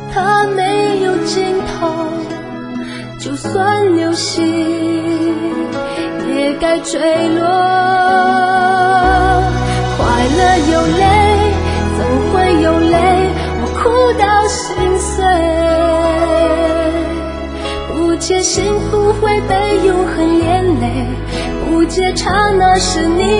它没有尽头，就算流星也该坠落。快乐有泪，总会有泪，我哭到心碎。不解幸福会被永恒连累，不解刹那是你